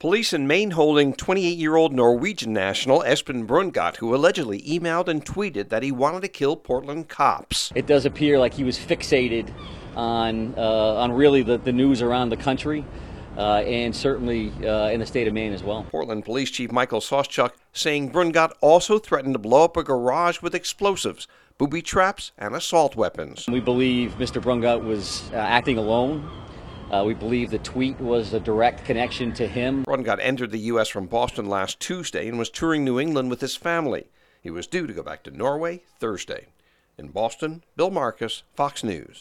Police in Maine holding 28-year-old Norwegian national Espen Brungot, who allegedly emailed and tweeted that he wanted to kill Portland cops. It does appear like he was fixated on really the news around the country and certainly in the state of Maine as well. Portland Police Chief Michael Sawchuk saying Brungot also threatened to blow up a garage with explosives, booby traps, and assault weapons. We believe Mr. Brungot was acting alone. We believe the tweet was a direct connection to him. Brungot entered the U.S. from Boston last Tuesday and was touring New England with his family. He was due to go back to Norway Thursday. In Boston, Bill Marcus, Fox News.